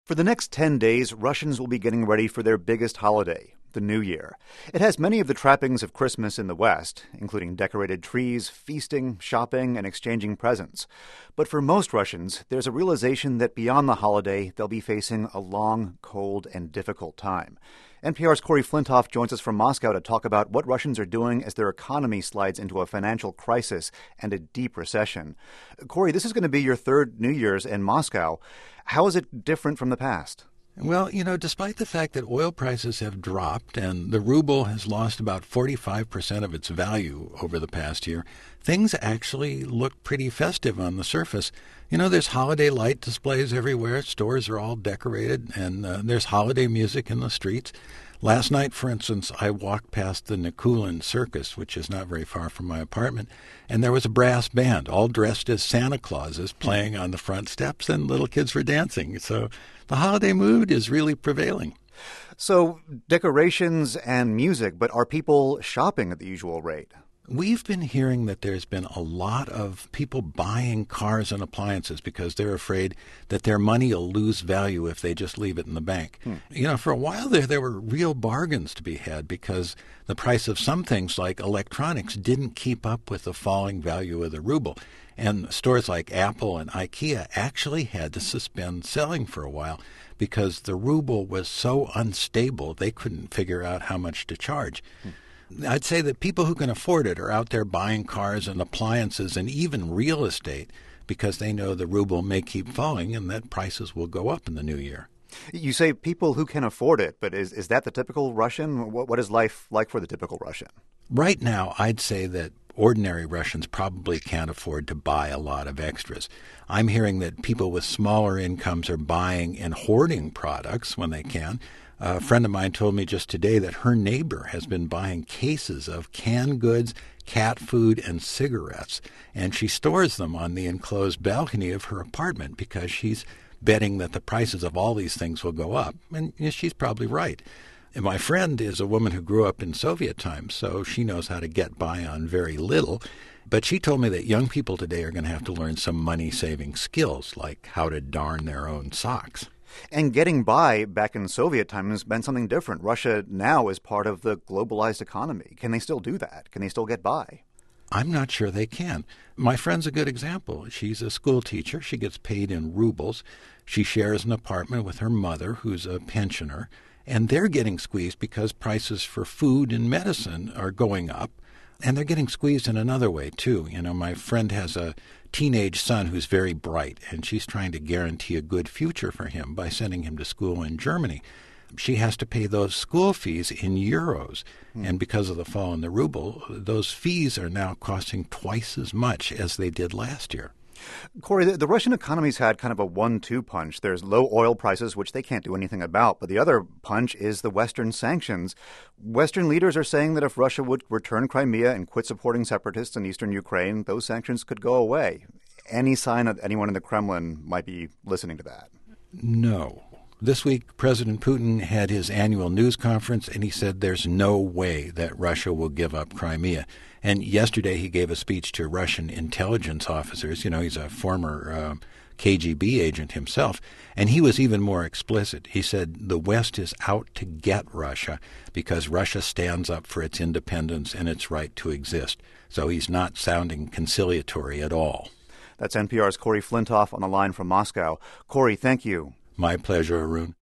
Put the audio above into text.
For the next 10 days, Russians will be getting ready for their biggest holiday, the New Year. It has many of the trappings of Christmas in the West, including decorated trees, feasting, shopping, and exchanging presents. But for most Russians, there's a realization that beyond the holiday, they'll be facing a long, cold, and difficult time. NPR's Corey Flintoff joins us from Moscow to talk about what Russians are doing as their economy slides into a financial crisis and a deep recession. Corey, this is going to be your third New Year's in Moscow. How is it different from the past? Well, despite the fact that oil prices have dropped and the ruble has lost about 45% of its value over the past year, things actually look pretty festive on the surface. There's holiday light displays everywhere. Stores are all decorated, and there's holiday music in the streets. Last night, for instance, I walked past the Nikulin Circus, which is not very far from my apartment, and there was a brass band, all dressed as Santa Clauses, playing on the front steps, and little kids were dancing. So the holiday mood is really prevailing. So decorations and music, but are people shopping at the usual rate? We've been hearing that there's been a lot of people buying cars and appliances because they're afraid that their money will lose value if they just leave it in the bank. For a while there were real bargains to be had because the price of some things like electronics didn't keep up with the falling value of the ruble. And stores like Apple and IKEA actually had to suspend selling for a while because the ruble was so unstable they couldn't figure out how much to charge. I'd say that people who can afford it are out there buying cars and appliances and even real estate because they know the ruble may keep falling and that prices will go up in the new year. You say people who can afford it, but is that the typical Russian? What is life like for the typical Russian? Right now, I'd say that ordinary Russians probably can't afford to buy a lot of extras. I'm hearing that people with smaller incomes are buying and hoarding products when they can. A friend of mine told me just today that her neighbor has been buying cases of canned goods, cat food, and cigarettes, and she stores them on the enclosed balcony of her apartment because she's betting that the prices of all these things will go up, and she's probably right. And my friend is a woman who grew up in Soviet times, so she knows how to get by on very little. But she told me that young people today are going to have to learn some money-saving skills, like how to darn their own socks. And getting by back in Soviet times meant something different. Russia now is part of the globalized economy. Can they still do that? Can they still get by? I'm not sure they can. My friend's a good example. She's a school teacher. She gets paid in rubles. She shares an apartment with her mother, who's a pensioner. And they're getting squeezed because prices for food and medicine are going up. And they're getting squeezed in another way, too. My friend has a teenage son who's very bright, and she's trying to guarantee a good future for him by sending him to school in Germany. She has to pay those school fees in euros. And because of the fall in the ruble, those fees are now costing twice as much as they did last year. Corey, the Russian economy's had kind of a 1-2 punch. There's low oil prices, which they can't do anything about. But the other punch is the Western sanctions. Western leaders are saying that if Russia would return Crimea and quit supporting separatists in eastern Ukraine, those sanctions could go away. Any sign that anyone in the Kremlin might be listening to that? No. This week, President Putin had his annual news conference, and he said there's no way that Russia will give up Crimea. And yesterday he gave a speech to Russian intelligence officers. He's a former KGB agent himself, and he was even more explicit. He said the West is out to get Russia because Russia stands up for its independence and its right to exist. So he's not sounding conciliatory at all. That's NPR's Corey Flintoff on the line from Moscow. Corey, thank you. My pleasure, Arun.